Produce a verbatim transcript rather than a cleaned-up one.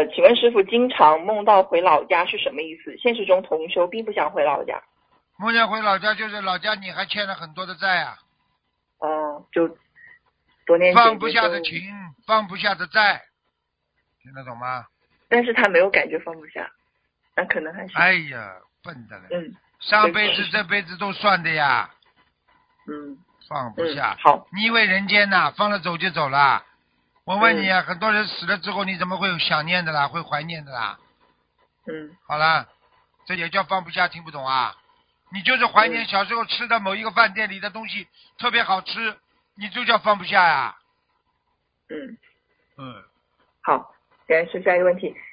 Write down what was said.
呃，请问师傅，经常梦到回老家是什么意思？现实中同修并不想回老家。 梦见回老家就是老家你还欠了很多的债啊。 哦、就多念放不姐姐咒下的情，放不下的债，听得懂吗？ 但是他没有感觉放不下，那可能还是哎呀，笨的嘞！ 嗯上辈子这辈子都算的呀， 嗯放不下。 嗯好你以为人间呐、放了走就走了？我问你嗯啊，很多人死了之后，你怎么会有想念的啦？会怀念的啦？ 嗯好了，这也叫放不下，听不懂啊？你就是怀念嗯小时候吃的某一个饭店里的东西特别好吃，你就叫放不下呀。 嗯嗯。 好，再来是下一个问题。